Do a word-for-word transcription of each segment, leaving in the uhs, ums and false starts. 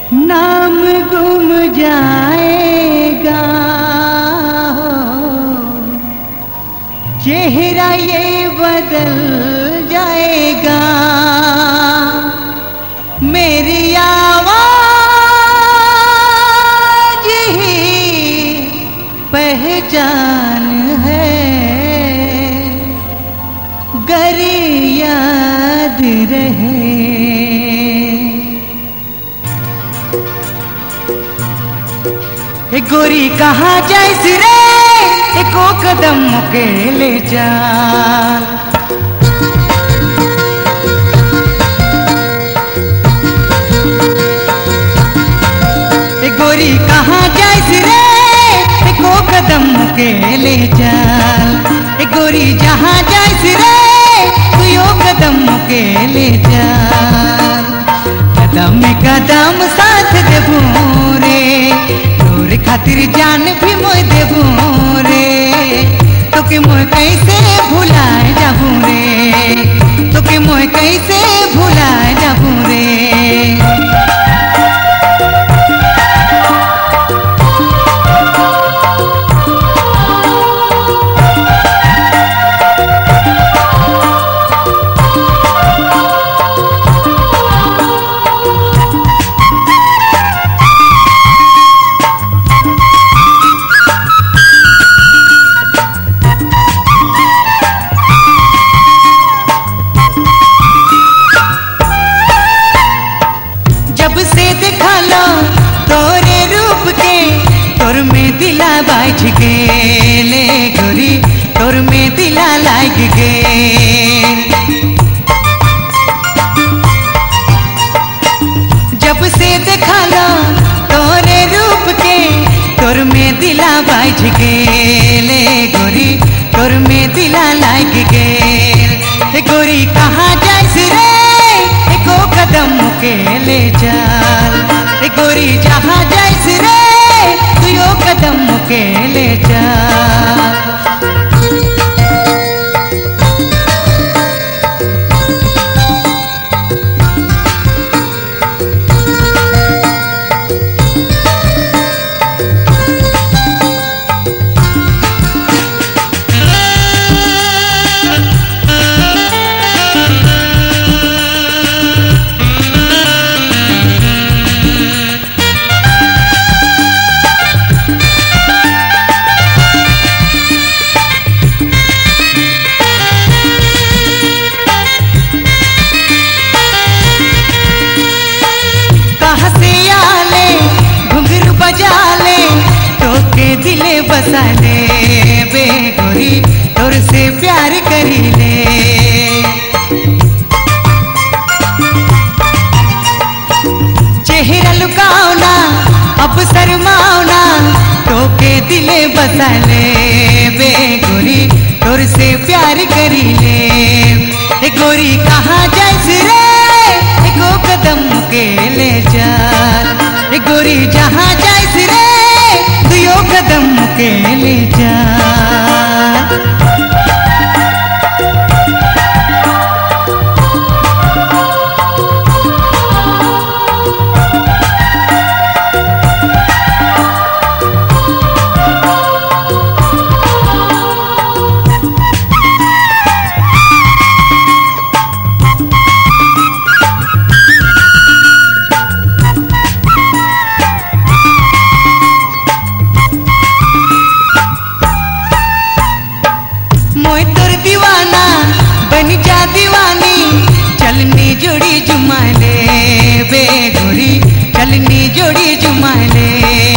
नाम गुम जाएगा चेहरा ये बदल जाएगा मेरी आवाज ही पहचान है गर याद रहे। गोरी कहाँ जाइस रे एको कदम के ले चाल गोरी कहाँ जाइस रे एको कदम के ले चाल गोरी जहाँ जाइस रे तू यो कदम के ले चाल कदम कदम साथ देबू रे तोर खातिर जान भी मोय देबू रे तोके मोय कैसे भुलाए जाबू रे तोके मोय कैसे भुलाए जाबू रे। तोरे रूप के तोर में दिला बाज के ले गोरी तोर में दिला लाग के जब से देखा लो तोरे रूप के तोर में दिला बाज के ले गोरी तोर में दिला लाग के गोरी कहाँ जाइस रे एको कदम के ले चाल गोरी जहाँ जाइस रे तू यो कदम के ले चाल। दिले बसा ले बे गोरी तोर से प्यार करी ले चेहरा लुकाओना अब शर्माओना तोके दिले बसा ले बे गोरी तोर से प्यार करी ले गोरी कहाँ जाइस रे एको कदम के ले चाल गोरी जहाँ जाइस रे यो कदम के ले चाल। मोय तोर दीवाना बन जा दीवानी चलनी जोड़ी जुमा ले बे गोरी चलनी जोड़ी जुमा ले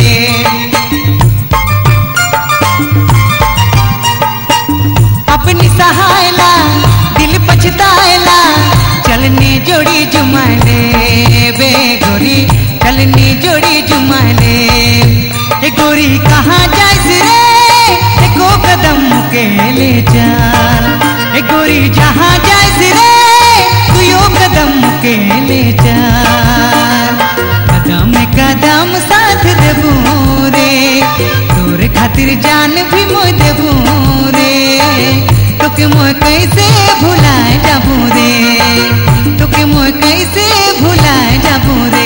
अपनी सहायला दिल पछताएला चलनी जोड़ी जुमा ले बे गोरी चलनी जोड़ी जुमा ले गोरी कहाँ जाइस रे एको कदम के ले चाल गोरी जहाँ जाइस रे तू यो कदम के ले चाल कदम कदम साथ देबू रे तोर खातिर जान भी मोय देबू रे तोके मोय कैसे भुलाए जाबू रे तोके मोय कैसे भुलाए जाबू रे।